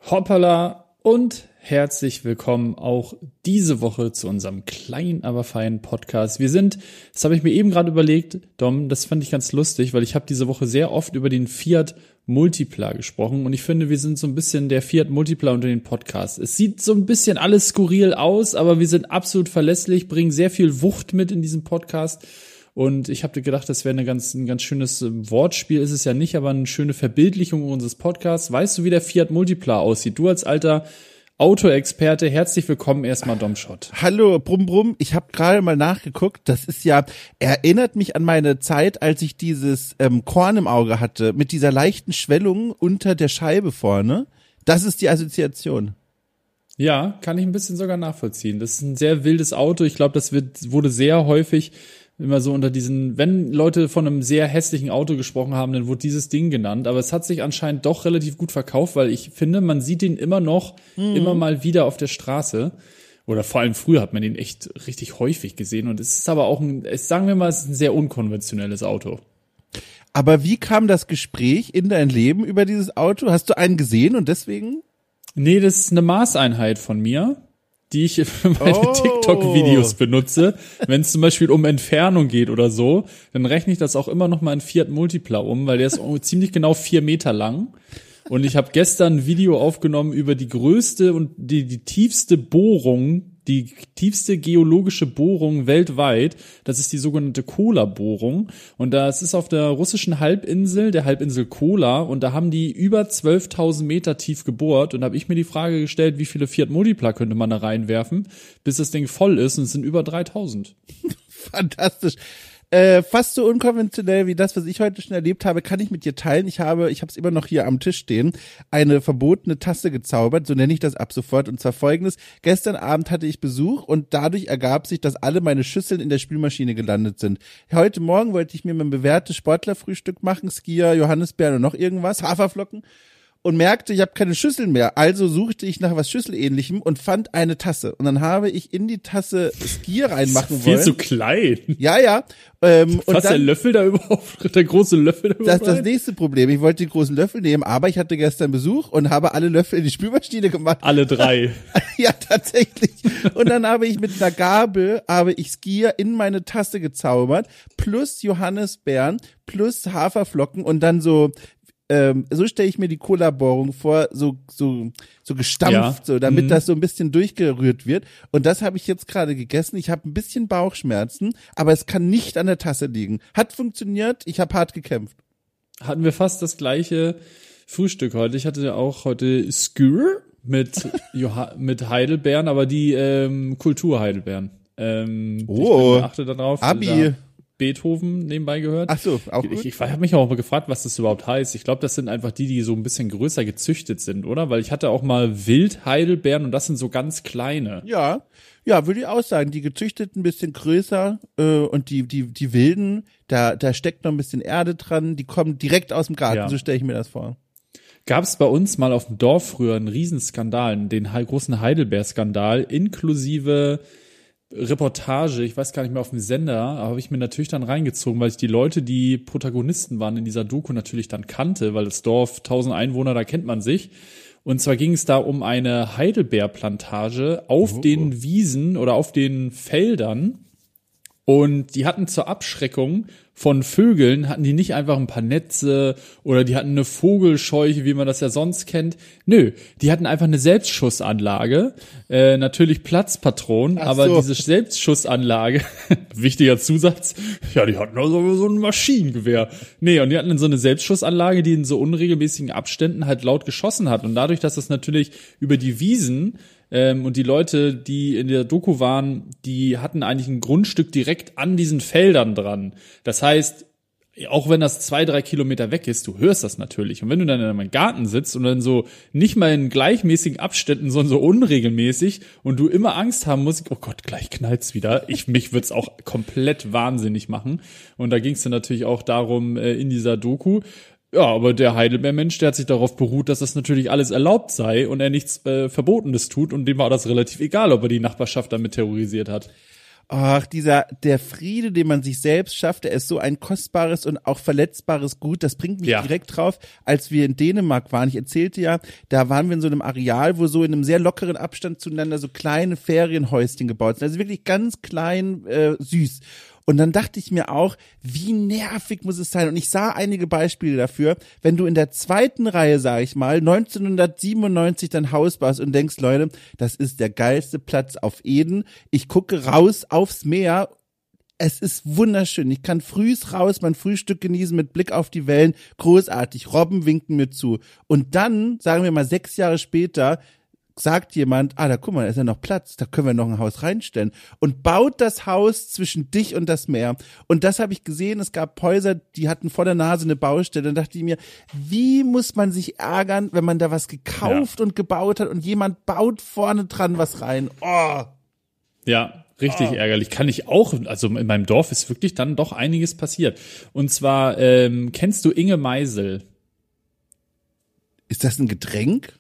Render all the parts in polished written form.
Hoppala und herzlich willkommen auch diese Woche zu unserem kleinen, aber feinen Podcast. Das habe ich mir eben gerade überlegt, Dom, das fand ich ganz lustig, weil ich habe diese Woche sehr oft über den Fiat Multipla gesprochen und ich finde, wir sind so ein bisschen der Fiat Multipla unter den Podcasts. Es sieht so ein bisschen alles skurril aus, aber wir sind absolut verlässlich, bringen sehr viel Wucht mit in diesem Podcast. Und ich habe gedacht, das wäre ein ganz schönes Wortspiel, ist es ja nicht, aber eine schöne Verbildlichung unseres Podcasts. Weißt du, wie der Fiat Multipla aussieht? Du als alter Autoexperte, herzlich willkommen erstmal, Domschott. Hallo, Brumm Brumm, ich habe gerade mal nachgeguckt, das ist ja, erinnert mich an meine Zeit, als ich dieses Korn im Auge hatte, mit dieser leichten Schwellung unter der Scheibe vorne. Das ist die Assoziation. Ja, kann ich ein bisschen sogar nachvollziehen. Das ist ein sehr wildes Auto. Ich glaube, wurde sehr häufig immer so unter diesen, wenn Leute von einem sehr hässlichen Auto gesprochen haben, dann wurde dieses Ding genannt. Aber es hat sich anscheinend doch relativ gut verkauft, weil ich finde, man sieht ihn immer noch, immer mal wieder auf der Straße. Oder vor allem früher hat man ihn echt richtig häufig gesehen. Und es ist aber auch sagen wir mal, es ist ein sehr unkonventionelles Auto. Aber wie kam das Gespräch in dein Leben über dieses Auto? Hast du einen gesehen und deswegen? Nee, das ist eine Maßeinheit von mir, die ich für meine TikTok-Videos benutze. Wenn es zum Beispiel um Entfernung geht oder so, dann rechne ich das auch immer noch mal in Fiat Multipla um, weil der ist ziemlich genau 4 Meter lang. Und ich habe gestern ein Video aufgenommen über die größte und die tiefste Bohrung, die tiefste geologische Bohrung weltweit. Das ist die sogenannte Kola-Bohrung. Und das ist auf der russischen Halbinsel, der Halbinsel Kola. Und da haben die über 12.000 Meter tief gebohrt. Und da habe ich mir die Frage gestellt, wie viele Fiat Multipla könnte man da reinwerfen, bis das Ding voll ist. Und es sind über 3.000. Fantastisch. Fast so unkonventionell wie das, was ich heute schon erlebt habe, kann ich mit dir teilen. Ich habe es immer noch hier am Tisch stehen, eine verbotene Tasse gezaubert, so nenne ich das ab sofort, und zwar folgendes: Gestern Abend hatte ich Besuch und dadurch ergab sich, dass alle meine Schüsseln in der Spülmaschine gelandet sind. Heute Morgen wollte ich mir mein bewährtes Sportlerfrühstück machen, Skier, Johannisbeeren und noch irgendwas, Haferflocken, und merkte, ich habe keine Schüsseln mehr. Also suchte ich nach was Schüsselähnlichem und fand eine Tasse. Und dann habe ich in die Tasse Skier reinmachen wollen. Viel zu klein. Ja. Und dann, der Löffel da überhaupt, der große Löffel da überhaupt? Das ist das nächste Problem. Ich wollte den großen Löffel nehmen, aber ich hatte gestern Besuch und habe alle Löffel in die Spülmaschine gemacht. Alle 3. Ja, tatsächlich. Und dann habe ich mit einer Gabel, Skier in meine Tasse gezaubert, plus Johannisbeeren, plus Haferflocken und dann so stelle ich mir die Cola-Bohrung vor, so gestampft, so, damit das so ein bisschen durchgerührt wird. Und das habe ich jetzt gerade gegessen. Ich habe ein bisschen Bauchschmerzen, aber es kann nicht an der Tasse liegen. Hat funktioniert, ich habe hart gekämpft. Hatten wir fast das gleiche Frühstück heute. Ich hatte auch heute Skyr mit Heidelbeeren, aber die Kulturheidelbeeren. Achte darauf. Abi. Beethoven nebenbei gehört. Ach so, auch gut. Ich habe mich auch mal gefragt, was das überhaupt heißt. Ich glaube, das sind einfach die so ein bisschen größer gezüchtet sind, oder? Weil ich hatte auch mal Wildheidelbeeren und das sind so ganz kleine. Ja, würde ich auch sagen. Die gezüchteten ein bisschen größer und die wilden, da steckt noch ein bisschen Erde dran. Die kommen direkt aus dem Garten, so stelle ich mir das vor. Gab es bei uns mal auf dem Dorf früher einen Riesenskandal, den großen Heidelbeer-Skandal, inklusive Reportage, ich weiß gar nicht mehr, auf dem Sender, aber habe ich mir natürlich dann reingezogen, weil ich die Leute, die Protagonisten waren in dieser Doku, natürlich dann kannte, weil das Dorf, 1000 Einwohner, da kennt man sich. Und zwar ging es da um eine Heidelbeerplantage auf den Wiesen oder auf den Feldern. Und die hatten zur Abschreckung von Vögeln, hatten die nicht einfach ein paar Netze oder die hatten eine Vogelscheuche, wie man das ja sonst kennt. Nö, die hatten einfach eine Selbstschussanlage, natürlich Platzpatronen, aber diese Selbstschussanlage, wichtiger Zusatz, ja, die hatten also so ein Maschinengewehr. Nee, und die hatten so eine Selbstschussanlage, die in so unregelmäßigen Abständen halt laut geschossen hat. Und dadurch, dass das natürlich über die Wiesen und die Leute, die in der Doku waren, die hatten eigentlich ein Grundstück direkt an diesen Feldern dran. Das heißt, auch wenn das 2-3 Kilometer weg ist, du hörst das natürlich. Und wenn du dann in deinem Garten sitzt und dann so nicht mal in gleichmäßigen Abständen, sondern so unregelmäßig und du immer Angst haben musst, oh Gott, gleich knallt's wieder. Mich würd's auch komplett wahnsinnig machen. Und da ging's dann natürlich auch darum in dieser Doku. Ja, aber der Heidelbeer-Mensch, der hat sich darauf beruht, dass das natürlich alles erlaubt sei und er nichts Verbotenes tut und dem war das relativ egal, ob er die Nachbarschaft damit terrorisiert hat. Ach, der Friede, den man sich selbst schafft, der ist so ein kostbares und auch verletzbares Gut. Das bringt mich direkt drauf, als wir in Dänemark waren. Ich erzählte ja, da waren wir in so einem Areal, wo so in einem sehr lockeren Abstand zueinander so kleine Ferienhäuschen gebaut sind. Also wirklich ganz klein, süß. Und dann dachte ich mir auch, wie nervig muss es sein? Und ich sah einige Beispiele dafür, wenn du in der zweiten Reihe, sag ich mal, 1997 dein Haus baust und denkst, Leute, das ist der geilste Platz auf Eden. Ich gucke raus aufs Meer. Es ist wunderschön. Ich kann frühs raus, mein Frühstück genießen mit Blick auf die Wellen. Großartig. Robben winken mir zu. Und dann, sagen wir mal 6 Jahre später, sagt jemand, da guck mal, da ist ja noch Platz, da können wir noch ein Haus reinstellen und baut das Haus zwischen dich und das Meer. Und das habe ich gesehen, es gab Häuser, die hatten vor der Nase eine Baustelle. Dann dachte ich mir, wie muss man sich ärgern, wenn man da was gekauft und gebaut hat und jemand baut vorne dran was rein. Oh. Ja, richtig ärgerlich. Kann ich auch, also in meinem Dorf ist wirklich dann doch einiges passiert. Und zwar, kennst du Inge Meisel? Ist das ein Getränk?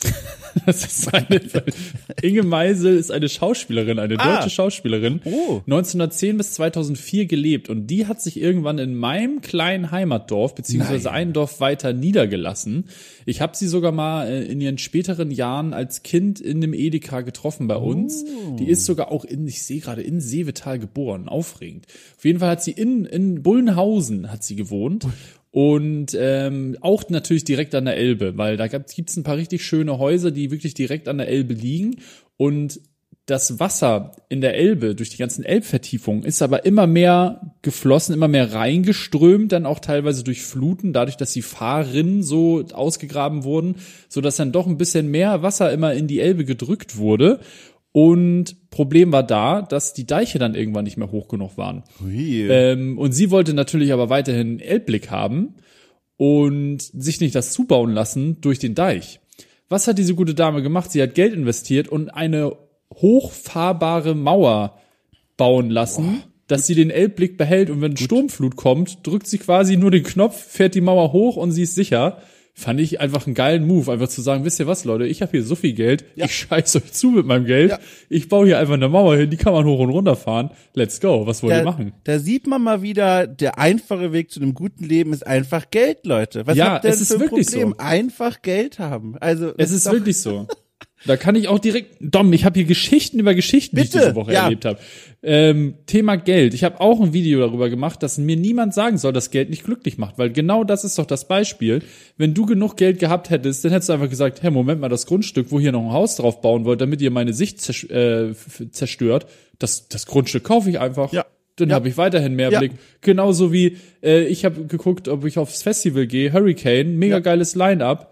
Das ist Inge Meisel ist eine Schauspielerin, eine deutsche Schauspielerin, 1910 bis 2004 gelebt und die hat sich irgendwann in meinem kleinen Heimatdorf, beziehungsweise ein Dorf weiter niedergelassen. Ich habe sie sogar mal in ihren späteren Jahren als Kind in einem Edeka getroffen bei uns. Die ist sogar auch ich sehe gerade, in Seevetal geboren, aufregend. Auf jeden Fall hat sie in Bullenhausen hat sie gewohnt. Und auch natürlich direkt an der Elbe, weil da gibt's ein paar richtig schöne Häuser, die wirklich direkt an der Elbe liegen. Und das Wasser in der Elbe durch die ganzen Elbvertiefungen ist aber immer mehr geflossen, immer mehr reingeströmt, dann auch teilweise durch Fluten, dadurch, dass die Fahrrinnen so ausgegraben wurden, so dass dann doch ein bisschen mehr Wasser immer in die Elbe gedrückt wurde. Und Problem war da, dass die Deiche dann irgendwann nicht mehr hoch genug waren. Und sie wollte natürlich aber weiterhin Elbblick haben und sich nicht das zubauen lassen durch den Deich. Was hat diese gute Dame gemacht? Sie hat Geld investiert und eine hochfahrbare Mauer bauen lassen, dass sie den Elbblick behält. Und wenn Sturmflut kommt, drückt sie quasi nur den Knopf, fährt die Mauer hoch und sie ist sicher. Fand ich einfach einen geilen Move, einfach zu sagen, wisst ihr was, Leute, ich habe hier so viel Geld, ich scheiß euch zu mit meinem Geld, ich baue hier einfach eine Mauer hin, die kann man hoch und runter fahren, let's go, was wollt ihr machen? Da sieht man mal wieder, der einfache Weg zu einem guten Leben ist einfach Geld, Leute. Was habt ihr denn für ein Problem? So. Einfach Geld haben. Also es ist wirklich so. Da kann ich auch direkt, Dom, ich habe hier Geschichten über Geschichten, die ich diese Woche erlebt habe. Thema Geld. Ich habe auch ein Video darüber gemacht, dass mir niemand sagen soll, dass Geld nicht glücklich macht, weil genau das ist doch das Beispiel. Wenn du genug Geld gehabt hättest, dann hättest du einfach gesagt, hey, Moment mal, das Grundstück, wo ihr noch ein Haus drauf bauen wollt, damit ihr meine Sicht zerstört, das Grundstück kaufe ich einfach. Ja. Dann habe ich weiterhin mehr Blick. Genauso wie ich habe geguckt, ob ich aufs Festival gehe, Hurricane, mega geiles Line-Up.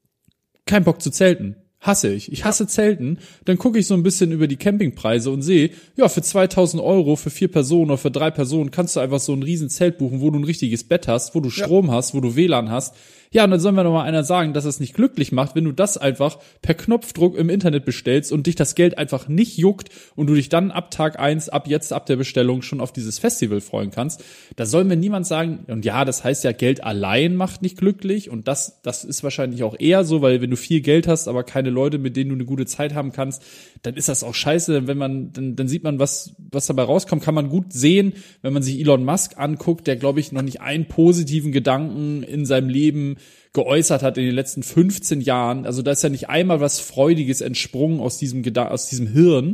Kein Bock zu zelten. Hasse ich. Ich hasse Zelten. Dann gucke ich so ein bisschen über die Campingpreise und sehe, ja, für 2.000 € für 4 Personen oder für 3 Personen kannst du einfach so ein riesen Zelt buchen, wo du ein richtiges Bett hast, wo du Strom hast, wo du WLAN hast. Ja, und dann soll mir noch mal einer sagen, dass es nicht glücklich macht, wenn du das einfach per Knopfdruck im Internet bestellst und dich das Geld einfach nicht juckt und du dich dann ab Tag 1, ab der Bestellung schon auf dieses Festival freuen kannst. Da soll mir niemand sagen, und ja, das heißt ja, Geld allein macht nicht glücklich und das ist wahrscheinlich auch eher so, weil wenn du viel Geld hast, aber keine Leute, mit denen du eine gute Zeit haben kannst, dann ist das auch scheiße, wenn man, dann sieht man, was dabei rauskommt, kann man gut sehen, wenn man sich Elon Musk anguckt, der, glaube ich, noch nicht einen positiven Gedanken in seinem Leben geäußert hat in den letzten 15 Jahren. Also da ist ja nicht einmal was Freudiges entsprungen aus diesem Hirn.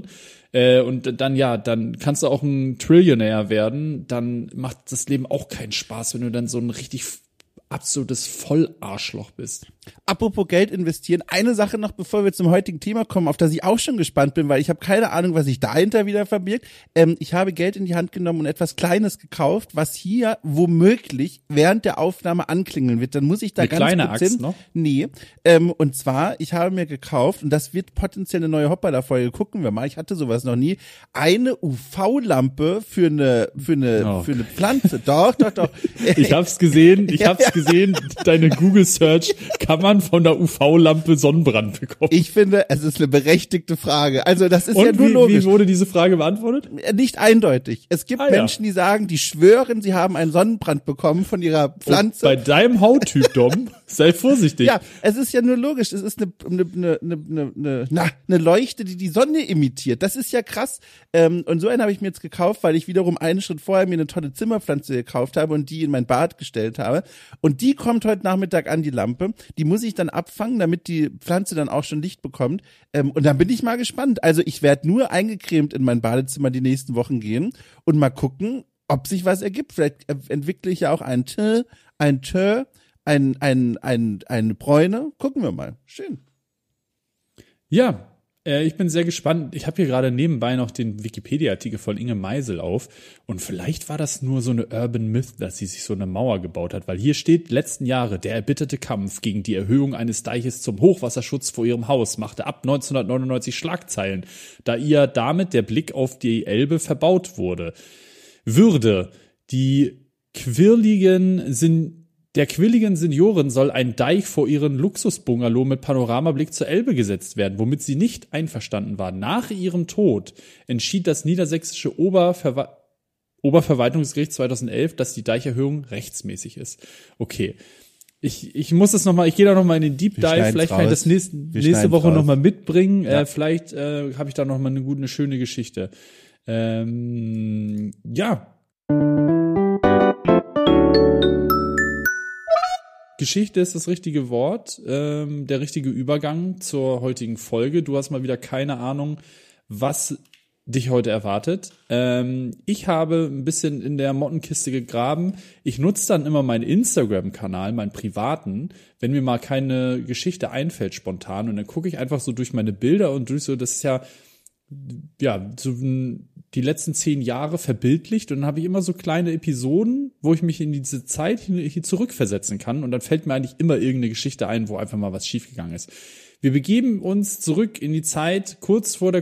Und dann kannst du auch ein Trillionär werden. Dann macht das Leben auch keinen Spaß, wenn du dann so ein richtig absolutes Vollarschloch bist. Apropos Geld investieren, eine Sache noch, bevor wir zum heutigen Thema kommen, auf das ich auch schon gespannt bin, weil ich habe keine Ahnung, was sich dahinter wieder verbirgt. Ich habe Geld in die Hand genommen und etwas Kleines gekauft, was hier womöglich während der Aufnahme anklingeln wird. Dann muss ich da eine ganz kleine kurz Axt hin. noch? Nee. Und zwar, ich habe mir gekauft, und das wird potenziell eine neue Hoppala-Folge, gucken wir mal, ich hatte sowas noch nie, eine UV-Lampe für eine Pflanze. Doch. Ich hab's gesehen, deine Google-Search, kann man von der UV-Lampe Sonnenbrand bekommen? Ich finde, es ist eine berechtigte Frage. Also das ist und ja nur logisch. Wie wurde diese Frage beantwortet? Nicht eindeutig. Es gibt Menschen, die sagen, die schwören, sie haben einen Sonnenbrand bekommen von ihrer Pflanze. Und bei deinem Hauttyp, Dom, Sei vorsichtig. Ja, es ist ja nur logisch. Es ist eine Leuchte, die die Sonne imitiert. Das ist ja krass. Und so einen habe ich mir jetzt gekauft, weil ich wiederum einen Schritt vorher mir eine tolle Zimmerpflanze gekauft habe und die in mein Bad gestellt habe. Und die kommt heute Nachmittag an, die Lampe. Die muss ich dann abfangen, damit die Pflanze dann auch schon Licht bekommt. Und dann bin ich mal gespannt. Also ich werde nur eingecremt in mein Badezimmer die nächsten Wochen gehen und mal gucken, ob sich was ergibt. Vielleicht entwickle ich ja auch eine Bräune. Gucken wir mal. Schön. Ja, ich bin sehr gespannt. Ich habe hier gerade nebenbei noch den Wikipedia-Artikel von Inge Meisel auf. Und vielleicht war das nur so eine Urban Myth, dass sie sich so eine Mauer gebaut hat. Weil hier steht, letzten Jahre, der erbitterte Kampf gegen die Erhöhung eines Deiches zum Hochwasserschutz vor ihrem Haus machte ab 1999 Schlagzeilen, da ihr damit der Blick auf die Elbe verbaut wurde. Der quirligen Seniorin soll ein Deich vor ihren Luxusbungalow mit Panoramablick zur Elbe gesetzt werden, womit sie nicht einverstanden war. Nach ihrem Tod entschied das niedersächsische Oberverwaltungsgericht 2011, dass die Deicherhöhung rechtsmäßig ist. Okay. Ich muss das nochmal, ich gehe da nochmal in den Deep Dive, vielleicht kann ich das nächste Woche nochmal mitbringen. Ja. Vielleicht habe ich da nochmal eine schöne Geschichte. Ja. Geschichte ist das richtige Wort, der richtige Übergang zur heutigen Folge. Du hast mal wieder keine Ahnung, was dich heute erwartet. Ich habe ein bisschen in der Mottenkiste gegraben. Ich nutze dann immer meinen Instagram-Kanal, meinen privaten, wenn mir mal keine Geschichte einfällt spontan. Und dann gucke ich einfach so durch meine Bilder und durch so, das ist ja so die letzten 10 Jahre verbildlicht und dann habe ich immer so kleine Episoden, wo ich mich in diese Zeit hier zurückversetzen kann und dann fällt mir eigentlich immer irgendeine Geschichte ein, wo einfach mal was schiefgegangen ist. Wir begeben uns zurück in die Zeit kurz vor der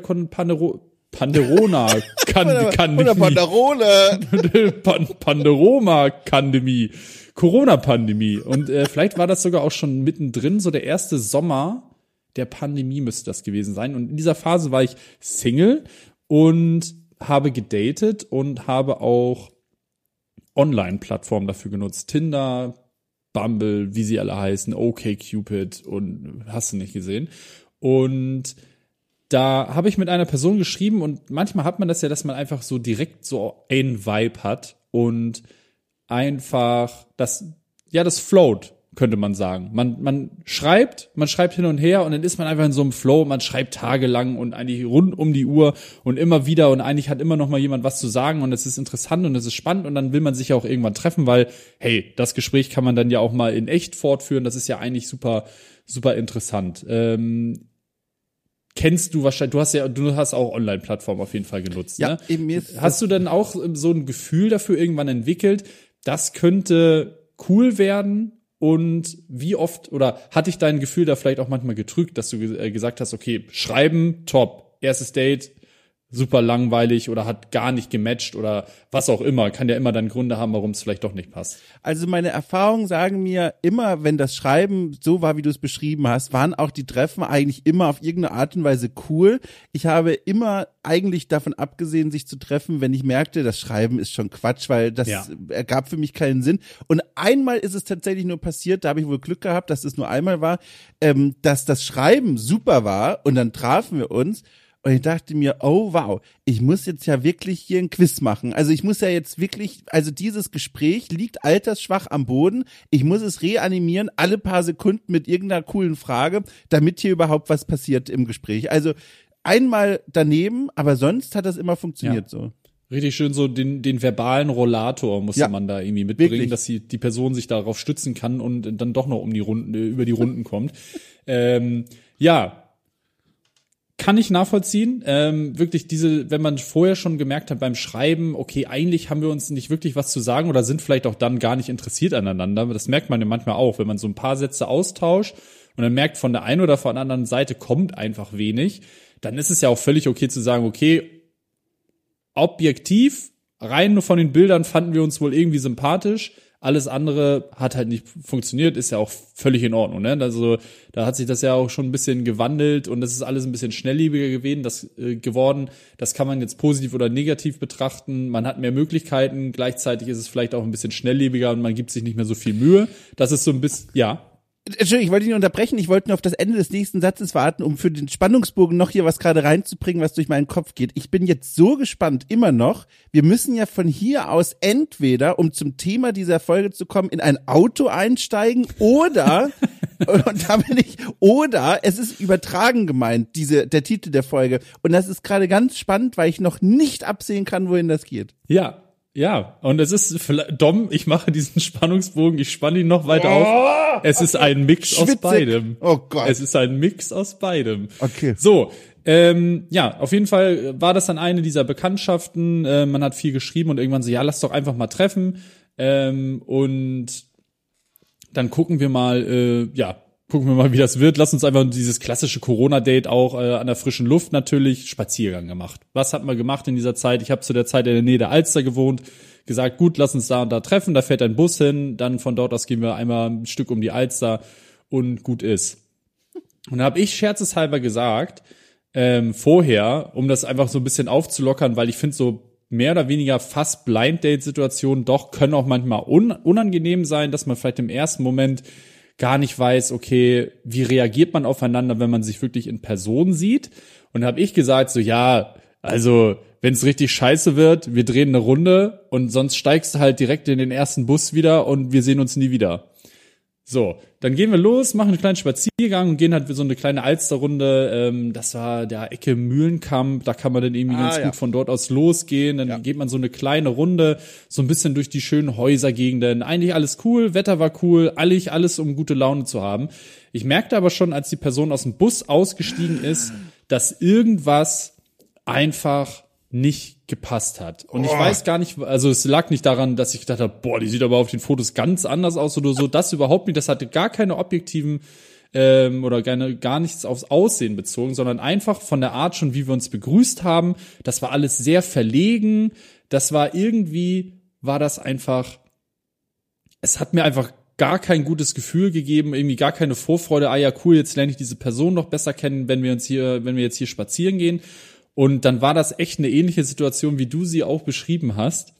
Corona-Pandemie und vielleicht war das sogar auch schon mittendrin, so der erste Sommer der Pandemie müsste das gewesen sein. Und in dieser Phase war ich Single und habe gedatet und habe auch Online-Plattformen dafür genutzt. Tinder, Bumble, wie sie alle heißen, OkCupid und hast du nicht gesehen. Und da habe ich mit einer Person geschrieben und manchmal hat man das ja, dass man einfach so direkt so einen Vibe hat und einfach das float, könnte man sagen. Man schreibt hin und her und dann ist man einfach in so einem Flow, man schreibt tagelang und eigentlich rund um die Uhr und immer wieder und eigentlich hat immer noch mal jemand was zu sagen und es ist interessant und es ist spannend und dann will man sich ja auch irgendwann treffen, weil, hey, das Gespräch kann man dann ja auch mal in echt fortführen, das ist ja eigentlich super, super interessant. Kennst du wahrscheinlich, du hast auch Online-Plattformen auf jeden Fall genutzt, ja, ne? Eben hast du dann auch so ein Gefühl dafür irgendwann entwickelt, das könnte cool werden? Und wie oft, oder hat dich dein Gefühl da vielleicht auch manchmal getrügt, dass du gesagt hast, okay, schreiben, top, erstes Date, super langweilig oder hat gar nicht gematcht oder was auch immer, kann ja immer dann Gründe haben, warum es vielleicht doch nicht passt. Also meine Erfahrungen sagen mir immer, wenn das Schreiben so war, wie du es beschrieben hast, waren auch die Treffen eigentlich immer auf irgendeine Art und Weise cool. Ich habe immer eigentlich davon abgesehen, sich zu treffen, wenn ich merkte, das Schreiben ist schon Quatsch, weil das ergab für mich keinen Sinn. Und einmal ist es tatsächlich nur passiert, da habe ich wohl Glück gehabt, dass es nur einmal war, dass das Schreiben super war und dann trafen wir uns. Und ich dachte mir, oh wow, ich muss jetzt ja wirklich hier ein Quiz machen. Also ich muss ja jetzt wirklich, also dieses Gespräch liegt altersschwach am Boden. Ich muss es reanimieren, alle paar Sekunden mit irgendeiner coolen Frage, damit hier überhaupt was passiert im Gespräch. Also einmal daneben, aber sonst hat das immer funktioniert so. Richtig schön, so den verbalen Rollator musste man da irgendwie mitbringen, wirklich, dass die Person sich darauf stützen kann und dann doch noch über die Runden kommt. Kann ich nachvollziehen. Wirklich wenn man vorher schon gemerkt hat beim Schreiben, okay, eigentlich haben wir uns nicht wirklich was zu sagen oder sind vielleicht auch dann gar nicht interessiert aneinander. Das merkt man ja manchmal auch, wenn man so ein paar Sätze austauscht und dann merkt, von der einen oder von der anderen Seite kommt einfach wenig. Dann ist es ja auch völlig okay zu sagen, okay, objektiv, rein nur von den Bildern fanden wir uns wohl irgendwie sympathisch. Alles andere hat halt nicht funktioniert, ist ja auch völlig in Ordnung, ne? Also da hat sich das ja auch schon ein bisschen gewandelt und das ist alles ein bisschen schnelllebiger geworden. Das kann man jetzt positiv oder negativ betrachten. Man hat mehr Möglichkeiten, gleichzeitig ist es vielleicht auch ein bisschen schnelllebiger und man gibt sich nicht mehr so viel Mühe. Das ist so ein bisschen, ja. Entschuldigung, ich wollte nicht unterbrechen, ich wollte nur auf das Ende des nächsten Satzes warten, um für den Spannungsbogen noch hier was gerade reinzubringen, was durch meinen Kopf geht. Ich bin jetzt so gespannt, immer noch. Wir müssen ja von hier aus entweder, um zum Thema dieser Folge zu kommen, in ein Auto einsteigen oder, und da bin ich, oder es ist übertragen gemeint, der Titel der Folge. Und das ist gerade ganz spannend, weil ich noch nicht absehen kann, wohin das geht. Ja, und es ist, Dom, ich mache diesen Spannungsbogen, ich spanne ihn noch weiter auf. Es ist ein Mix aus beidem. Oh Gott. Es ist ein Mix aus beidem. Okay. So, ja, auf jeden Fall war das dann eine dieser Bekanntschaften. Man hat viel geschrieben und irgendwann so, ja, lass doch einfach mal treffen. Und dann gucken wir mal, wie das wird. Lass uns einfach dieses klassische Corona-Date auch an der frischen Luft natürlich, Spaziergang gemacht. Was hat man gemacht in dieser Zeit? Ich habe zu der Zeit in der Nähe der Alster gewohnt, gesagt, gut, lass uns da und da treffen, da fährt ein Bus hin, dann von dort aus gehen wir einmal ein Stück um die Alster und gut ist. Und da habe ich scherzeshalber gesagt, vorher, um das einfach so ein bisschen aufzulockern, weil ich finde so mehr oder weniger fast Blind-Date-Situationen doch können auch manchmal unangenehm sein, dass man vielleicht im ersten Moment gar nicht weiß, okay, wie reagiert man aufeinander, wenn man sich wirklich in Person sieht. Und da habe ich gesagt, so ja, also wenn es richtig scheiße wird, wir drehen eine Runde und sonst steigst du halt direkt in den ersten Bus wieder und wir sehen uns nie wieder. So, dann gehen wir los, machen einen kleinen Spaziergang und gehen halt so eine kleine Alsterrunde. Das war der Ecke Mühlenkamp, da kann man dann irgendwie ganz gut von dort aus losgehen. Dann geht man so eine kleine Runde, so ein bisschen durch die schönen Häusergegenden. Eigentlich alles cool, Wetter war cool, alles um gute Laune zu haben. Ich merkte aber schon, als die Person aus dem Bus ausgestiegen ist, dass irgendwas einfach nicht gepasst hat. Und ich weiß gar nicht, also es lag nicht daran, dass ich gedacht habe, boah, die sieht aber auf den Fotos ganz anders aus oder so. Das überhaupt nicht. Das hatte gar keine objektiven oder gar nichts aufs Aussehen bezogen, sondern einfach von der Art schon, wie wir uns begrüßt haben. Das war alles sehr verlegen. Das war das einfach, es hat mir einfach gar kein gutes Gefühl gegeben, irgendwie gar keine Vorfreude. Ah ja, cool, jetzt lerne ich diese Person noch besser kennen, wenn wir jetzt hier spazieren gehen. Und dann war das echt eine ähnliche Situation, wie du sie auch beschrieben hast,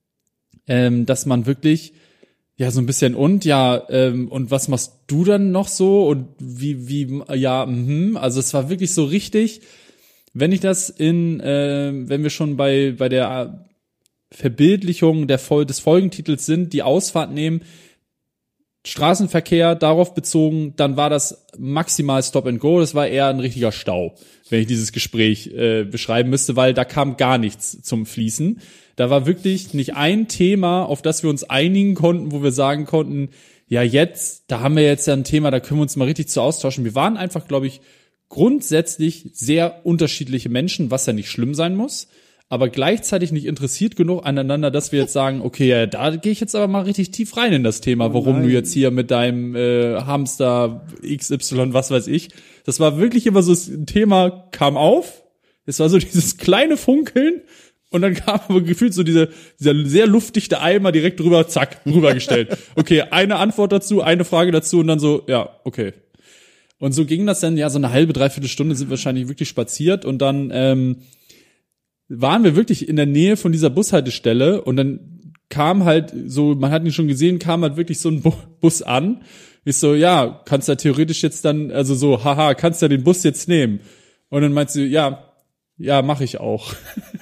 dass man wirklich ja so ein bisschen und was machst du dann noch so und also es war wirklich so richtig, wenn wir schon bei der Verbildlichung des Folgentitels sind, die Ausfahrt nehmen, Straßenverkehr darauf bezogen, dann war das maximal Stop and Go, das war eher ein richtiger Stau, wenn ich dieses Gespräch beschreiben müsste, weil da kam gar nichts zum Fließen. Da war wirklich nicht ein Thema, auf das wir uns einigen konnten, wo wir sagen konnten, ja da haben wir jetzt ja ein Thema, da können wir uns mal richtig zu austauschen. Wir waren einfach, glaube ich, grundsätzlich sehr unterschiedliche Menschen, was ja nicht schlimm sein muss, aber gleichzeitig nicht interessiert genug aneinander, dass wir jetzt sagen, okay, ja, da gehe ich jetzt aber mal richtig tief rein in das Thema, warum du jetzt hier mit deinem Hamster XY, was weiß ich. Das war wirklich immer so, ein Thema kam auf, es war so dieses kleine Funkeln und dann kam aber gefühlt so dieser sehr luftdichte Eimer direkt drüber, zack, rübergestellt. Okay, eine Antwort dazu, eine Frage dazu und dann so, ja, okay. Und so ging das dann, ja, so eine halbe, dreiviertel Stunde sind wir wahrscheinlich wirklich spaziert und dann waren wir wirklich in der Nähe von dieser Bushaltestelle und dann kam halt so, man hat ihn schon gesehen, kam halt wirklich so ein Bus an. Ich so, ja, kannst ja theoretisch jetzt dann, also so, haha, kannst ja den Bus jetzt nehmen. Und dann meinte sie, ja, mache ich auch.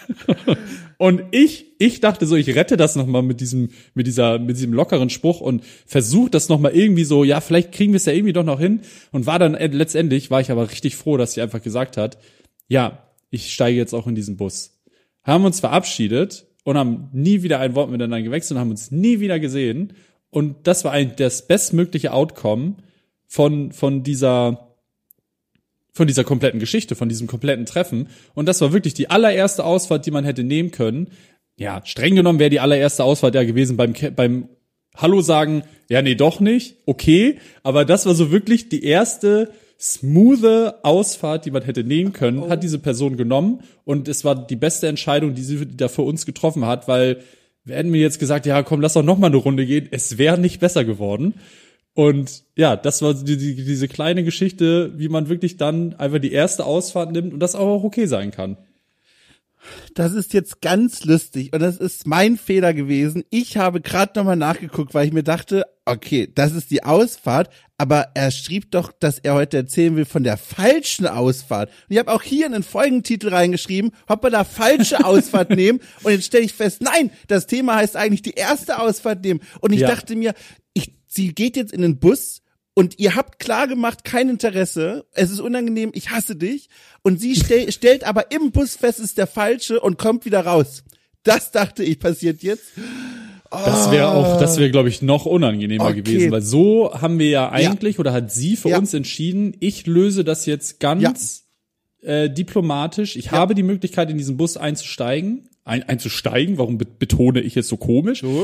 Und ich dachte so, ich rette das nochmal mit diesem lockeren Spruch und versuche das nochmal irgendwie so, ja, vielleicht kriegen wir es ja irgendwie doch noch hin. Und letztendlich war ich aber richtig froh, dass sie einfach gesagt hat, ja, ich steige jetzt auch in diesen Bus. Haben uns verabschiedet und haben nie wieder ein Wort miteinander gewechselt und haben uns nie wieder gesehen. Und das war eigentlich das bestmögliche Outcome von dieser kompletten Geschichte, von diesem kompletten Treffen. Und das war wirklich die allererste Ausfahrt, die man hätte nehmen können. Ja, streng genommen wäre die allererste Ausfahrt ja gewesen beim Hallo sagen, ja, nee, doch nicht, okay. Aber das war so wirklich die erste smoothe Ausfahrt, die man hätte nehmen können, hat diese Person genommen. Und es war die beste Entscheidung, die sie da für uns getroffen hat, weil wir hätten mir jetzt gesagt, ja, komm, lass doch noch mal eine Runde gehen. Es wäre nicht besser geworden. Und ja, das war diese kleine Geschichte, wie man wirklich dann einfach die erste Ausfahrt nimmt und das auch okay sein kann. Das ist jetzt ganz lustig und das ist mein Fehler gewesen. Ich habe gerade nochmal nachgeguckt, weil ich mir dachte, okay, das ist die Ausfahrt, aber er schrieb doch, dass er heute erzählen will von der falschen Ausfahrt. Und ich habe auch hier einen Folgentitel reingeschrieben, hoppala, falsche Ausfahrt nehmen. Und jetzt stelle ich fest, nein, das Thema heißt eigentlich die erste Ausfahrt nehmen. Und ich dachte mir, sie geht jetzt in den Bus und ihr habt klar gemacht, kein Interesse, es ist unangenehm, ich hasse dich. Und sie stellt aber im Bus fest, es ist der falsche und kommt wieder raus. Das dachte ich, passiert jetzt. Das wäre, glaube ich, noch unangenehmer gewesen, weil so haben wir ja eigentlich, oder hat sie für uns entschieden, ich löse das jetzt ganz diplomatisch. Ich habe die Möglichkeit, in diesen Bus einzusteigen. Einzusteigen, warum betone ich jetzt so komisch? So.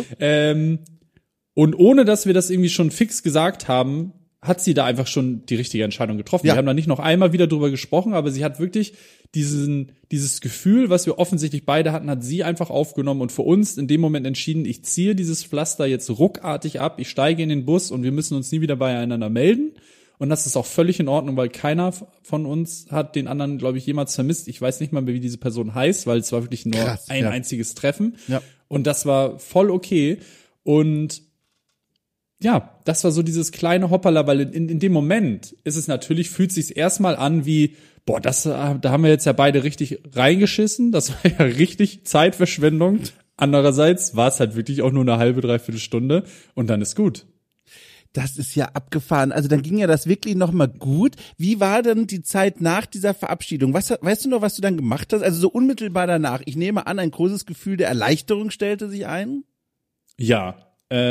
Und ohne, dass wir das irgendwie schon fix gesagt haben, hat sie da einfach schon die richtige Entscheidung getroffen. Wir haben da nicht noch einmal wieder drüber gesprochen, aber sie hat wirklich dieses Gefühl, was wir offensichtlich beide hatten, hat sie einfach aufgenommen und für uns in dem Moment entschieden, ich ziehe dieses Pflaster jetzt ruckartig ab, ich steige in den Bus und wir müssen uns nie wieder beieinander melden. Und das ist auch völlig in Ordnung, weil keiner von uns hat den anderen, glaube ich, jemals vermisst. Ich weiß nicht mal mehr, wie diese Person heißt, weil es war wirklich nur ein einziges Treffen. Ja. Und das war voll okay. Und ja, das war so dieses kleine Hoppala, weil in dem Moment ist es natürlich, fühlt sich's erstmal an wie, boah, da haben wir jetzt ja beide richtig reingeschissen, das war ja richtig Zeitverschwendung. Andererseits war es halt wirklich auch nur eine halbe, dreiviertel Stunde und dann ist gut. Das ist ja abgefahren. Also dann ging ja das wirklich nochmal gut. Wie war denn die Zeit nach dieser Verabschiedung? Weißt du noch, was du dann gemacht hast? Also so unmittelbar danach. Ich nehme an, ein großes Gefühl der Erleichterung stellte sich ein? Ja,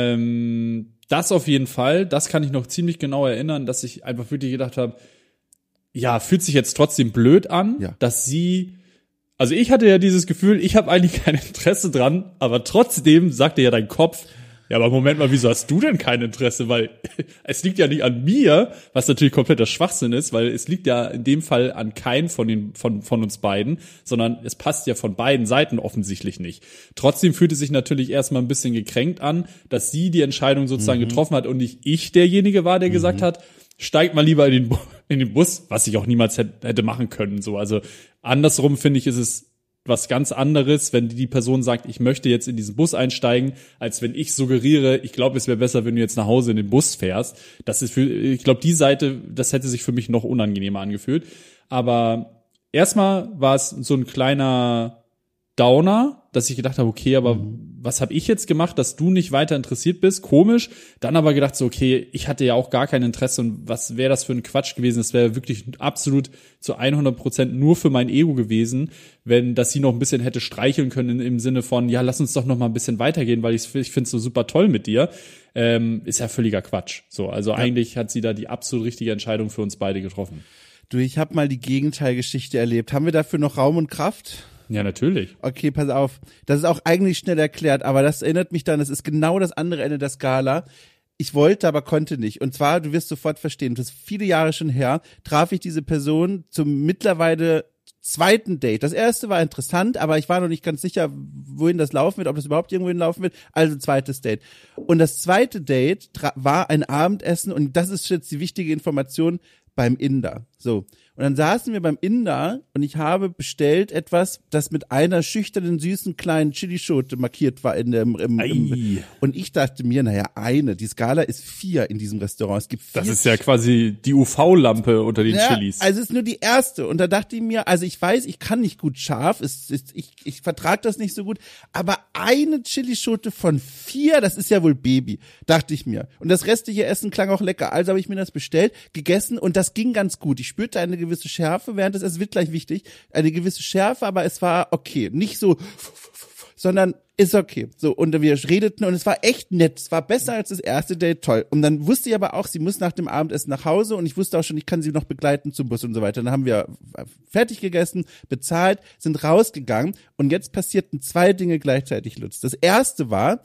das auf jeden Fall, das kann ich noch ziemlich genau erinnern, dass ich einfach wirklich gedacht habe, ja, fühlt sich jetzt trotzdem blöd an, dass sie, also ich hatte ja dieses Gefühl, ich habe eigentlich kein Interesse dran, aber trotzdem sagte ja dein Kopf, ja, aber Moment mal, wieso hast du denn kein Interesse? Weil es liegt ja nicht an mir, was natürlich kompletter Schwachsinn ist, weil es liegt ja in dem Fall an keinem von uns beiden, sondern es passt ja von beiden Seiten offensichtlich nicht. Trotzdem fühlte sich natürlich erstmal ein bisschen gekränkt an, dass sie die Entscheidung sozusagen getroffen hat und nicht ich derjenige war, der gesagt hat, steigt mal lieber in den Bus, was ich auch niemals hätte machen können. So, also andersrum finde ich, ist es was ganz anderes, wenn die Person sagt, ich möchte jetzt in diesen Bus einsteigen, als wenn ich suggeriere, ich glaube, es wäre besser, wenn du jetzt nach Hause in den Bus fährst. Das ist ich glaube, die Seite, das hätte sich für mich noch unangenehmer angefühlt. Aber erstmal war es so ein kleiner Downer, dass ich gedacht habe, okay, aber was habe ich jetzt gemacht, dass du nicht weiter interessiert bist? Komisch. Dann aber gedacht so, okay, ich hatte ja auch gar kein Interesse und was wäre das für ein Quatsch gewesen? Das wäre wirklich absolut zu 100% nur für mein Ego gewesen, wenn das sie noch ein bisschen hätte streicheln können im Sinne von, ja, lass uns doch noch mal ein bisschen weitergehen, weil ich finde es so super toll mit dir. Ist ja völliger Quatsch. So, also eigentlich hat sie da die absolut richtige Entscheidung für uns beide getroffen. Du, ich habe mal die Gegenteilgeschichte erlebt. Haben wir dafür noch Raum und Kraft? Ja, natürlich. Okay, pass auf. Das ist auch eigentlich schnell erklärt, aber das erinnert mich dann, das ist genau das andere Ende der Skala. Ich wollte, aber konnte nicht. Und zwar, du wirst sofort verstehen, das ist viele Jahre schon her, traf ich diese Person zum mittlerweile zweiten Date. Das erste war interessant, aber ich war noch nicht ganz sicher, wohin das laufen wird, ob das überhaupt irgendwo hinlaufen wird. Also zweites Date. Und das zweite Date war ein Abendessen und das ist jetzt die wichtige Information beim Inder. So. Und dann saßen wir beim Inder und ich habe bestellt etwas, das mit einer schüchternen, süßen, kleinen Chilischote markiert war und ich dachte mir, die Skala ist 4 in diesem Restaurant. Es gibt 4. Das ist ja quasi die UV-Lampe unter den Chilis. Also es ist nur die erste. Und da dachte ich mir, also ich weiß, ich kann nicht gut scharf, ich vertrage das nicht so gut, aber eine Chilischote von 4, das ist ja wohl Baby, dachte ich mir. Und das restliche Essen klang auch lecker. Also habe ich mir das bestellt, gegessen und das ging ganz gut. Ich spürte eine gewisse Schärfe, während es wird gleich wichtig, eine gewisse Schärfe, aber es war okay. Nicht so, sondern ist okay. So, und wir redeten und es war echt nett. Es war besser als das erste Date, toll. Und dann wusste ich aber auch, sie muss nach dem Abendessen nach Hause und ich wusste auch schon, ich kann sie noch begleiten zum Bus und so weiter. Dann haben wir fertig gegessen, bezahlt, sind rausgegangen und jetzt passierten 2 Dinge gleichzeitig, Lutz. Das erste war,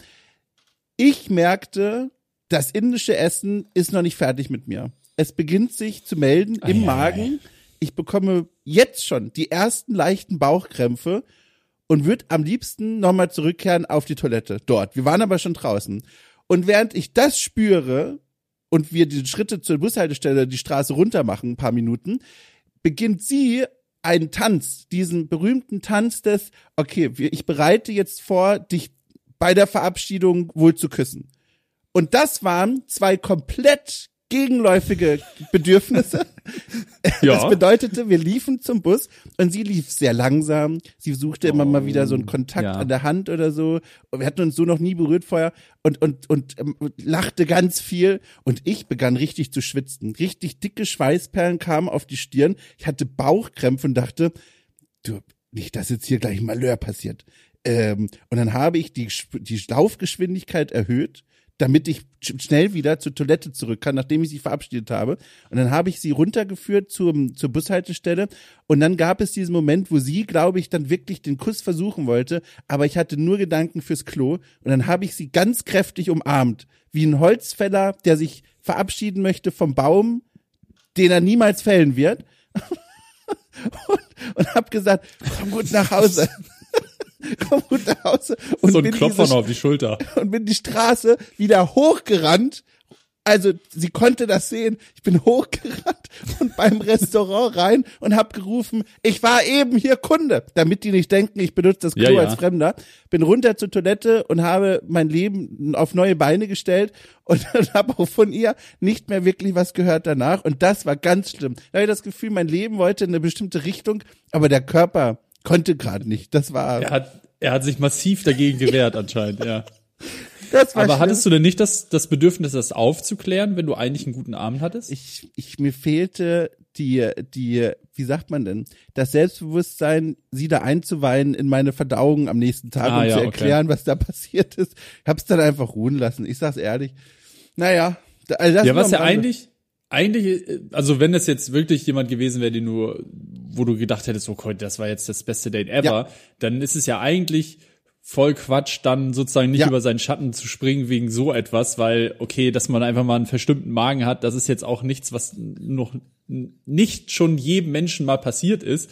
ich merkte, das indische Essen ist noch nicht fertig mit mir. Es beginnt sich zu melden im Magen. Ich bekomme jetzt schon die ersten leichten Bauchkrämpfe und würde am liebsten nochmal zurückkehren auf die Toilette dort. Wir waren aber schon draußen. Und während ich das spüre und wir die Schritte zur Bushaltestelle die Straße runter machen, ein paar Minuten, beginnt sie einen Tanz, diesen berühmten Tanz des, okay, ich bereite jetzt vor, dich bei der Verabschiedung wohl zu küssen. Und das waren zwei komplett gegenläufige Bedürfnisse. Ja. Das bedeutete, wir liefen zum Bus und sie lief sehr langsam. Sie suchte immer mal wieder so einen Kontakt an der Hand oder so. Und wir hatten uns so noch nie berührt vorher und lachte ganz viel. Und ich begann richtig zu schwitzen. Richtig dicke Schweißperlen kamen auf die Stirn. Ich hatte Bauchkrämpfe und dachte, du, nicht, dass jetzt hier gleich ein Malheur passiert. Und dann habe ich die Laufgeschwindigkeit erhöht, damit ich schnell wieder zur Toilette zurück kann, nachdem ich sie verabschiedet habe. Und dann habe ich sie runtergeführt zur Bushaltestelle. Und dann gab es diesen Moment, wo sie, glaube ich, dann wirklich den Kuss versuchen wollte. Aber ich hatte nur Gedanken fürs Klo. Und dann habe ich sie ganz kräftig umarmt. Wie ein Holzfäller, der sich verabschieden möchte vom Baum, den er niemals fällen wird. und habe gesagt, komm gut nach Hause. Komm gut nach Hause. Und so ein Klopfer noch auf die Schulter. Und bin die Straße wieder hochgerannt. Also sie konnte das sehen. Ich bin hochgerannt und beim Restaurant rein und hab gerufen, ich war eben hier Kunde, damit die nicht denken, ich benutze das Klo als Fremder. Bin runter zur Toilette und habe mein Leben auf neue Beine gestellt und habe auch von ihr nicht mehr wirklich was gehört danach. Und das war ganz schlimm. Da habe ich das Gefühl, mein Leben wollte in eine bestimmte Richtung, aber der Körper konnte gerade nicht. Das war. Er hat sich massiv dagegen gewehrt anscheinend, ja. Das war Aber schlimm. hattest du denn nicht das Bedürfnis, das aufzuklären, wenn du eigentlich einen guten Abend hattest? Mir fehlte die, wie sagt man denn, das Selbstbewusstsein, sie da einzuweihen in meine Verdauung am nächsten Tag, um zu erklären, was da passiert ist. Ich hab's dann einfach ruhen lassen. Ich sag's ehrlich. Naja. Also das was ja eigentlich, also wenn es jetzt wirklich jemand gewesen wäre, wo du gedacht hättest, oh Gott, das war jetzt das beste Date ever, dann ist es ja eigentlich voll Quatsch, dann sozusagen nicht über seinen Schatten zu springen wegen so etwas, weil, okay, dass man einfach mal einen verstimmten Magen hat, das ist jetzt auch nichts, was noch nicht schon jedem Menschen mal passiert ist.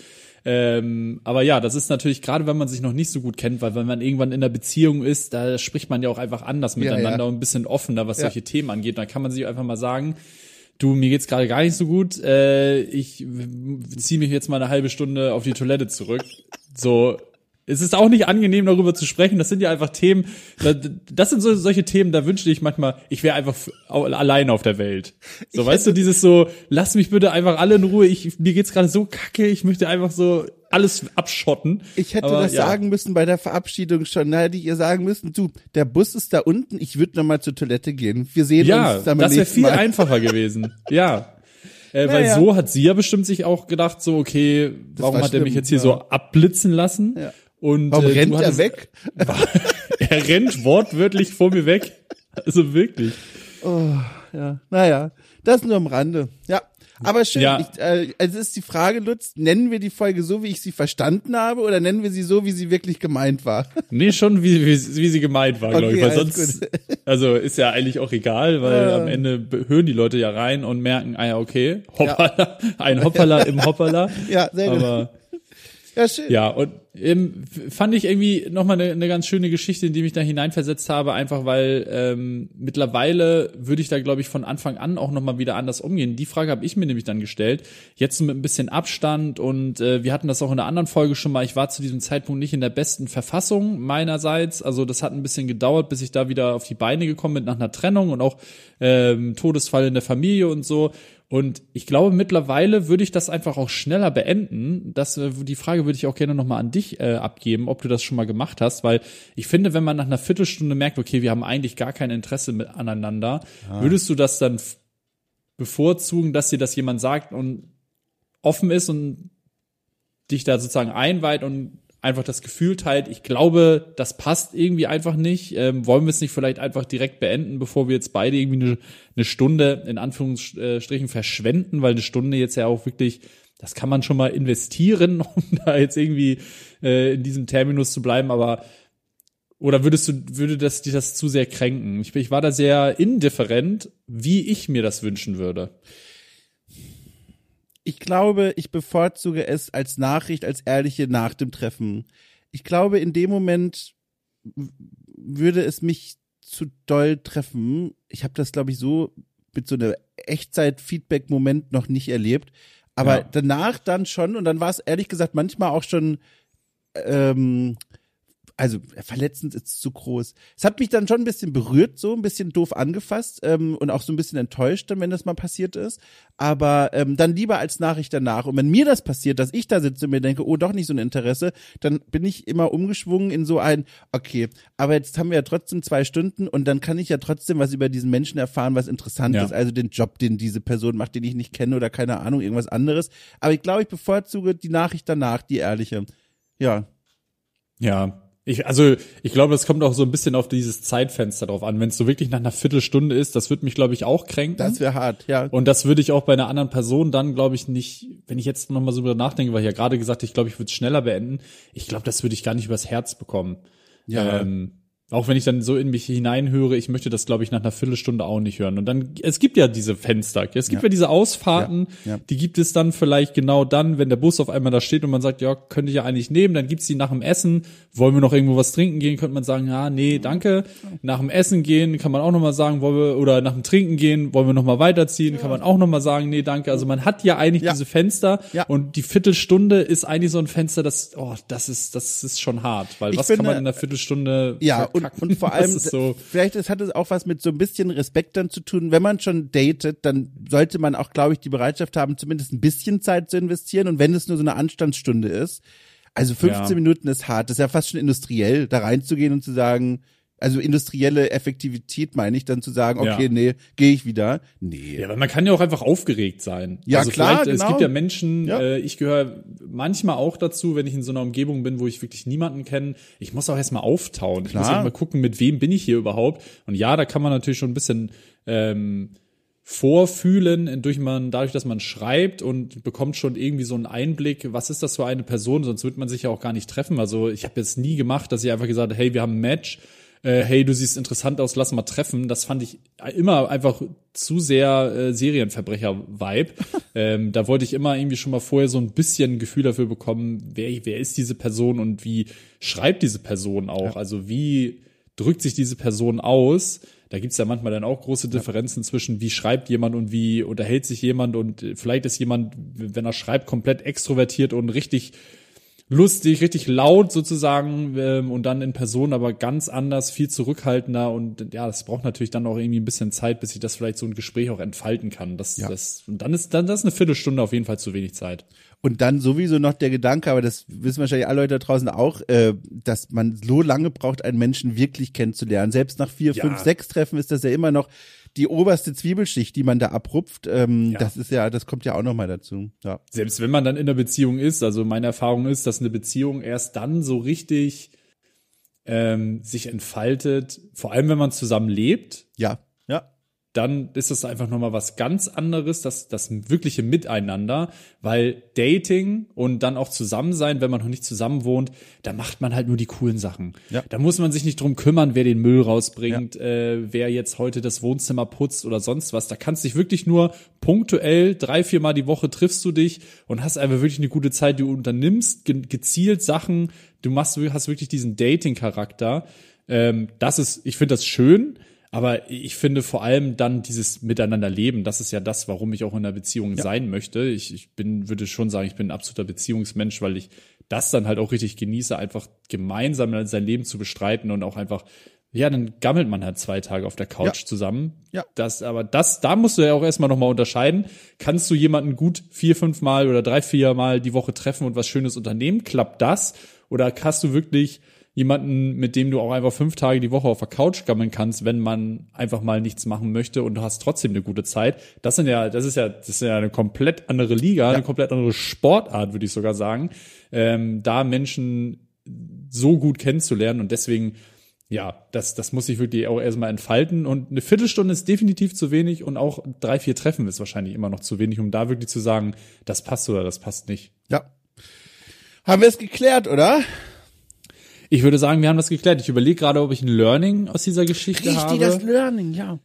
Aber ja, das ist natürlich, gerade wenn man sich noch nicht so gut kennt, weil wenn man irgendwann in einer Beziehung ist, da spricht man ja auch einfach anders miteinander und ein bisschen offener, was solche Themen angeht. Dann kann man sich einfach mal sagen, du, mir geht's gerade gar nicht so gut, ich ziehe mich jetzt mal eine halbe Stunde auf die Toilette zurück. So, es ist auch nicht angenehm, darüber zu sprechen. Das sind ja einfach Themen, das sind solche Themen, da wünschte ich manchmal, ich wäre einfach alleine auf der Welt. So, weißt du, dieses so, lass mich bitte einfach alle in Ruhe, mir geht's gerade so kacke, ich möchte einfach so alles abschotten. Ich hätte sagen müssen bei der Verabschiedung schon, da hätte ich ihr sagen müssen, du, der Bus ist da unten, ich würde nochmal zur Toilette gehen. Wir sehen uns dann mal das wäre viel einfacher gewesen. Ja. Weil so hat sie ja bestimmt sich auch gedacht, so, okay, warum hat er mich jetzt hier so abblitzen lassen? Ja. Und warum rennt er weg? Er rennt wortwörtlich vor mir weg. Also wirklich. Oh, ja. Naja, das nur am Rande. Ja. Aber schön, es ist die Frage, Lutz, nennen wir die Folge so, wie ich sie verstanden habe, oder nennen wir sie so, wie sie wirklich gemeint war? Nee, schon wie sie gemeint war, glaube ich. Weil sonst, also ist ja eigentlich auch egal, weil am Ende hören die Leute ja rein und merken, okay, Hoppala, ein Hoppala im Hoppala. Ja, sehr gut. Aber ja, schön. Ja, und fand ich irgendwie nochmal eine ganz schöne Geschichte, in die mich da hineinversetzt habe, einfach weil mittlerweile würde ich da, glaube ich, von Anfang an auch nochmal wieder anders umgehen. Die Frage habe ich mir nämlich dann gestellt, jetzt mit ein bisschen Abstand und wir hatten das auch in einer anderen Folge schon mal, ich war zu diesem Zeitpunkt nicht in der besten Verfassung meinerseits, also das hat ein bisschen gedauert, bis ich da wieder auf die Beine gekommen bin nach einer Trennung und auch Todesfall in der Familie und so. Und ich glaube, mittlerweile würde ich das einfach auch schneller beenden. Die Frage würde ich auch gerne nochmal an dich abgeben, ob du das schon mal gemacht hast, weil ich finde, wenn man nach einer Viertelstunde merkt, okay, wir haben eigentlich gar kein Interesse aneinander, würdest du das dann bevorzugen, dass dir das jemand sagt und offen ist und dich da sozusagen einweiht und einfach das Gefühl teilt, ich glaube, das passt irgendwie einfach nicht. Wollen wir es nicht vielleicht einfach direkt beenden, bevor wir jetzt beide irgendwie eine Stunde in Anführungsstrichen verschwenden, weil eine Stunde jetzt ja auch wirklich, das kann man schon mal investieren, um da jetzt irgendwie in diesem Terminus zu bleiben, aber oder würde das dich das zu sehr kränken? Ich war da sehr indifferent, wie ich mir das wünschen würde. Ich glaube, ich bevorzuge es als Nachricht, als ehrliche nach dem Treffen. Ich glaube, in dem Moment würde es mich zu doll treffen. Ich habe das, glaube ich, so mit so einem Echtzeit-Feedback-Moment noch nicht erlebt. Aber danach dann schon, und dann war es ehrlich gesagt manchmal auch schon, also verletzend ist zu groß. Es hat mich dann schon ein bisschen berührt, so ein bisschen doof angefasst und auch so ein bisschen enttäuscht, dann, wenn das mal passiert ist. Aber dann lieber als Nachricht danach. Und wenn mir das passiert, dass ich da sitze und mir denke, oh, doch nicht so ein Interesse, dann bin ich immer umgeschwungen in so ein, okay, aber jetzt haben wir ja trotzdem 2 Stunden und dann kann ich ja trotzdem was über diesen Menschen erfahren, was interessant ist. Also den Job, den diese Person macht, den ich nicht kenne oder keine Ahnung, irgendwas anderes. Aber ich glaube, ich bevorzuge die Nachricht danach, die ehrliche. Ja. Ja. Ich glaube, das kommt auch so ein bisschen auf dieses Zeitfenster drauf an. Wenn es so wirklich nach einer Viertelstunde ist, das wird mich, glaube ich, auch kränken. Das wäre hart, ja. Und das würde ich auch bei einer anderen Person dann, glaube ich, nicht, wenn ich jetzt nochmal so drüber nachdenke, weil ich ja gerade gesagt, ich glaube, ich würde es schneller beenden. Ich glaube, das würde ich gar nicht übers Herz bekommen. Ja. Auch wenn ich dann so in mich hineinhöre, ich möchte das, glaube ich, nach einer Viertelstunde auch nicht hören. Und dann, es gibt ja diese Fenster, es gibt ja diese Ausfahrten, die gibt es dann vielleicht genau dann, wenn der Bus auf einmal da steht und man sagt, ja, könnte ich ja eigentlich nehmen, dann gibt's die nach dem Essen, wollen wir noch irgendwo was trinken gehen, könnte man sagen, ja, nee, danke. Nach dem Essen gehen kann man auch nochmal sagen, oder nach dem Trinken gehen, wollen wir nochmal weiterziehen, kann man auch nochmal sagen, nee, danke. Also man hat ja eigentlich diese Fenster und die Viertelstunde ist eigentlich so ein Fenster, das ist schon hart, weil was kann man in einer Viertelstunde und vor allem, so, vielleicht hat es auch was mit so ein bisschen Respekt dann zu tun. Wenn man schon datet, dann sollte man auch, glaube ich, die Bereitschaft haben, zumindest ein bisschen Zeit zu investieren. Und wenn es nur so eine Anstandsstunde ist, also 15 Minuten ist hart. Das ist ja fast schon industriell, da reinzugehen und zu sagen, also industrielle Effektivität meine ich, dann zu sagen, okay, nee, gehe ich wieder. Nee. Ja, weil man kann ja auch einfach aufgeregt sein. Ja, also klar, vielleicht, genau. Es gibt ja Menschen, ich gehöre manchmal auch dazu, wenn ich in so einer Umgebung bin, wo ich wirklich niemanden kenne, ich muss auch erstmal auftauen. Ich muss auch mal gucken, mit wem bin ich hier überhaupt. Und ja, da kann man natürlich schon ein bisschen vorfühlen, dadurch, dass man schreibt und bekommt schon irgendwie so einen Einblick, was ist das für eine Person, sonst wird man sich ja auch gar nicht treffen. Also ich habe jetzt nie gemacht, dass ich einfach gesagt habe, hey, wir haben ein Match, hey, du siehst interessant aus, lass mal treffen. Das fand ich immer einfach zu sehr Serienverbrecher-Vibe. Da wollte ich immer irgendwie schon mal vorher so ein bisschen Gefühl dafür bekommen, wer ist diese Person und wie schreibt diese Person auch? Ja. Also wie drückt sich diese Person aus? Da gibt's ja manchmal dann auch große Differenzen zwischen, wie schreibt jemand und wie unterhält sich jemand. Und vielleicht ist jemand, wenn er schreibt, komplett extrovertiert und richtig lustig, richtig laut sozusagen und dann in Person aber ganz anders, viel zurückhaltender und ja, das braucht natürlich dann auch irgendwie ein bisschen Zeit, bis sich das vielleicht so ein Gespräch auch entfalten kann. Und dann ist eine Viertelstunde auf jeden Fall zu wenig Zeit. Und dann sowieso noch der Gedanke, aber das wissen wahrscheinlich alle Leute da draußen auch, dass man so lange braucht, einen Menschen wirklich kennenzulernen. Selbst nach 4, 5, 6 Treffen ist das ja immer noch die oberste Zwiebelschicht, die man da abrupft. Das kommt ja auch noch mal dazu. Ja. Selbst wenn man dann in einer Beziehung ist, also meine Erfahrung ist, dass eine Beziehung erst dann so richtig sich entfaltet, vor allem wenn man zusammen lebt. Ja. Dann ist das einfach nochmal was ganz anderes, das wirkliche Miteinander, weil Dating und dann auch zusammen sein, wenn man noch nicht zusammen wohnt, da macht man halt nur die coolen Sachen. Ja. Da muss man sich nicht drum kümmern, wer den Müll rausbringt, wer jetzt heute das Wohnzimmer putzt oder sonst was. Da kannst du dich wirklich nur punktuell 3-4 Mal die Woche triffst du dich und hast einfach wirklich eine gute Zeit. Du unternimmst gezielt Sachen, hast wirklich diesen Dating-Charakter. Ich finde das schön. Aber ich finde vor allem dann dieses Miteinanderleben, das ist ja das, warum ich auch in einer Beziehung sein möchte. Würde schon sagen, ich bin ein absoluter Beziehungsmensch, weil ich das dann halt auch richtig genieße, einfach gemeinsam sein Leben zu bestreiten und auch einfach, dann gammelt man halt 2 Tage auf der Couch zusammen. Ja. Da musst du ja auch erstmal nochmal unterscheiden. Kannst du jemanden gut 4-5 Mal oder 3-4 Mal die Woche treffen und was Schönes unternehmen? Klappt das? Oder hast du wirklich jemanden, mit dem du auch einfach 5 Tage die Woche auf der Couch gammeln kannst, wenn man einfach mal nichts machen möchte und du hast trotzdem eine gute Zeit. Das ist ja eine komplett andere Liga, eine komplett andere Sportart, würde ich sogar sagen, da Menschen so gut kennenzulernen und deswegen, das muss sich wirklich auch erstmal entfalten und eine Viertelstunde ist definitiv zu wenig und auch 3-4 Treffen ist wahrscheinlich immer noch zu wenig, um da wirklich zu sagen, das passt oder das passt nicht. Ja. Haben wir es geklärt, oder? Ich würde sagen, wir haben das geklärt. Ich überlege gerade, ob ich ein Learning aus dieser Geschichte habe. Das Learning, ja.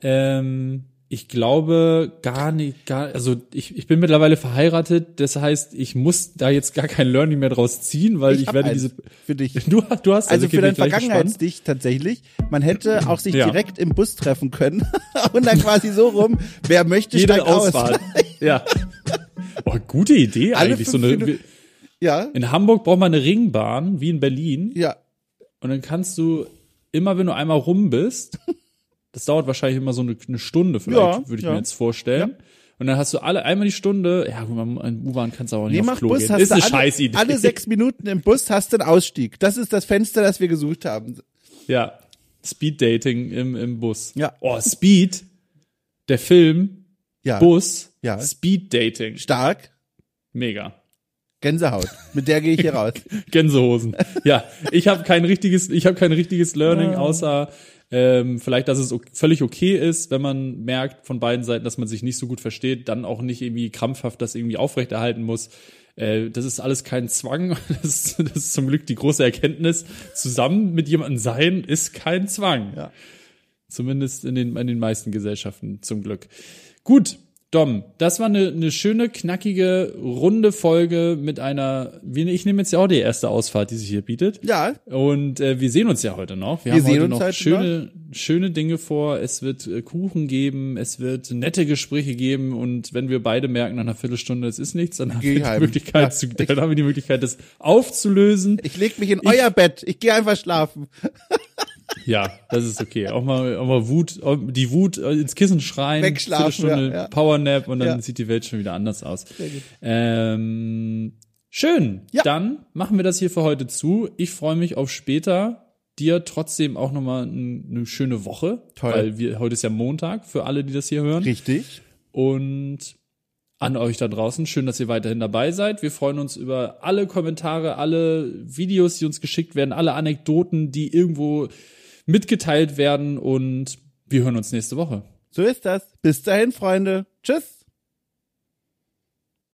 Ich glaube also ich bin mittlerweile verheiratet, das heißt, ich muss da jetzt gar kein Learning mehr draus ziehen, weil ich werde für dich. Du hast also für dein Vergangenheitsdich tatsächlich. Man hätte auch sich direkt im Bus treffen können und dann quasi so rum, wer möchte, jede steigt Auswahl. aus. Ja. Oh, gute Idee Alle eigentlich. 5 Minuten. Ja, In Hamburg braucht man eine Ringbahn, wie in Berlin. ja. Und dann kannst du immer, wenn du einmal rum bist, das dauert wahrscheinlich immer so eine Stunde vielleicht, Ja, würde ich ja. mir jetzt vorstellen. Und dann hast du einmal die Stunde, ja, gut, in U-Bahn kannst du auch nicht Nee, aufs mach Klo Bus, gehen. hast Ist du eine Scheißidee. alle 6 Minuten im Bus hast du einen Ausstieg. Das ist das Fenster, das wir gesucht haben. Ja, Speed-Dating im Bus. Ja. Oh, Speed, der Film, Ja, Bus, Ja. Speed-Dating. stark. Mega. Gänsehaut. Mit der gehe ich hier raus. Gänsehosen. Ja, ich habe kein richtiges Learning, außer vielleicht, dass es völlig okay ist, wenn man merkt von beiden Seiten, dass man sich nicht so gut versteht, dann auch nicht irgendwie krampfhaft das irgendwie aufrechterhalten muss. Das ist alles kein Zwang. Das ist zum Glück die große Erkenntnis. Zusammen mit jemandem sein ist kein Zwang. Ja. Zumindest in den meisten Gesellschaften zum Glück. Gut. Dom, das war eine schöne, knackige, runde Folge mit ich nehme jetzt ja auch die erste Ausfahrt, die sich hier bietet. Ja, Und wir sehen uns ja heute noch. Wir Wir haben sehen heute uns noch heute schöne Dinge vor. Es wird Kuchen geben, es wird nette Gespräche geben und wenn wir beide merken, nach einer Viertelstunde, es ist nichts, dann haben Geh wir die heim. Möglichkeit, Ja, dann haben wir die Möglichkeit, das aufzulösen. ich leg mich in euer Bett. Ich gehe einfach schlafen. Ja, das ist okay. Auch mal die Wut ins Kissen schreien, Wegschlafen, Viertelstunde ja. Powernap und dann Ja. sieht die Welt schon wieder anders aus. Sehr gut. Schön. Ja. Dann machen wir das hier für heute zu. Ich freue mich auf später. Dir trotzdem auch nochmal eine schöne Woche. Toll. Weil heute ist ja Montag für alle, die das hier hören. Richtig. Und an euch da draußen. Schön, dass ihr weiterhin dabei seid. Wir freuen uns über alle Kommentare, alle Videos, die uns geschickt werden, alle Anekdoten, die irgendwo mitgeteilt werden und wir hören uns nächste Woche. So ist das. Bis dahin, Freunde. Tschüss.